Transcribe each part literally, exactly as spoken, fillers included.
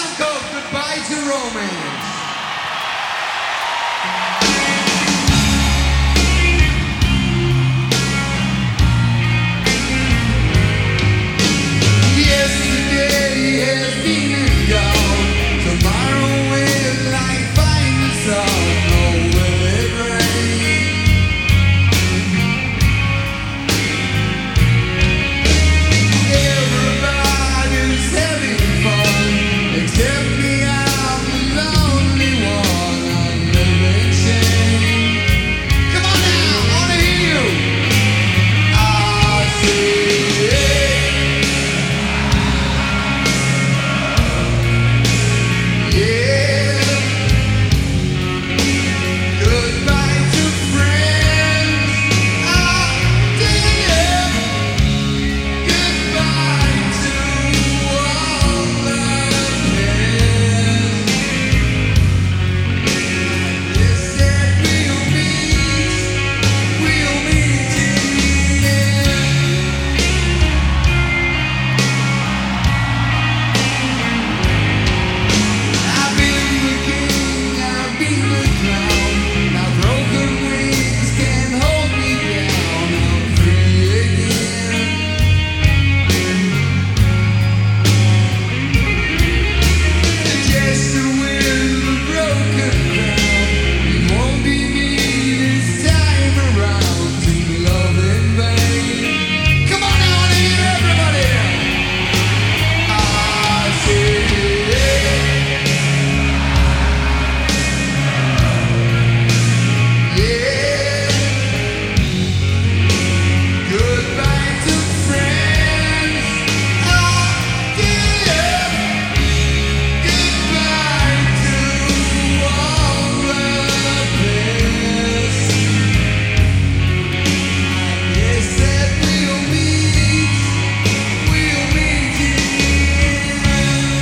song called Goodbye to Romance. Yesterday has been and gone. Tomorrow will I find the sun? Or will it rain? Everybody's having fun, except me. I'm the lonely one. I'm living shame. Come on now, I wanna hear you. I say, yeah. Goodbye to friends. I did. Goodbye to all the past. They said we'll meet, we'll meet in the end. I've been the king, I've been the clown. Now broken wings can't hold me down. I'm free again. The jester with the broken crown. It won't be me this time around to love in vain. Come on now, I wanna hear everybody. I say, yeah. Goodbye to friends. I did. Goodbye to all the past. They said we'll meet, we'll meet in the end.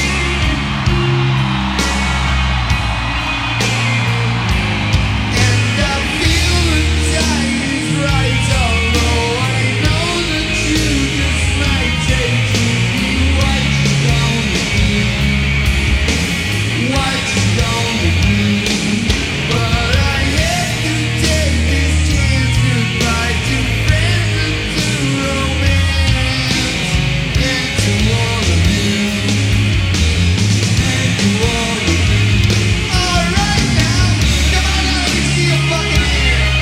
And I feel the time is right, although I know that you just might take me. What you gonna do? What you gonna do? But I have to take this chance. Goodbye to friends and to romance, and to all of you, and to all of you. All right now, come on now, let me see your fucking hand.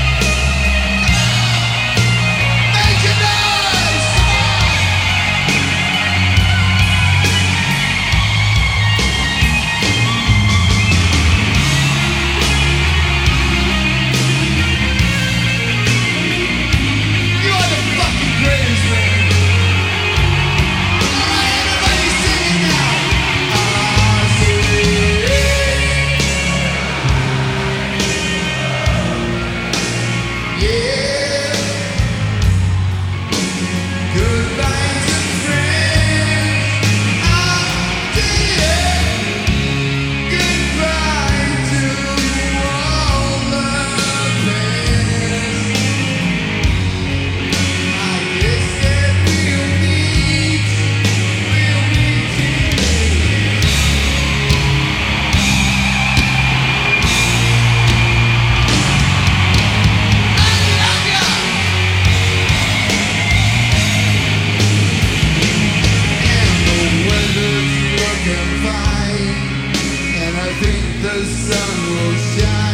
Make your noise, come on. You are the fucking greatest, man. All right, everybody sing it now. I say, yeah. Goodbye to friends. I did. Goodbye to all the past. I guess that we'll meet, we'll meet in the end. I love ya. And the weather's looking fine, and I think the sun will shine.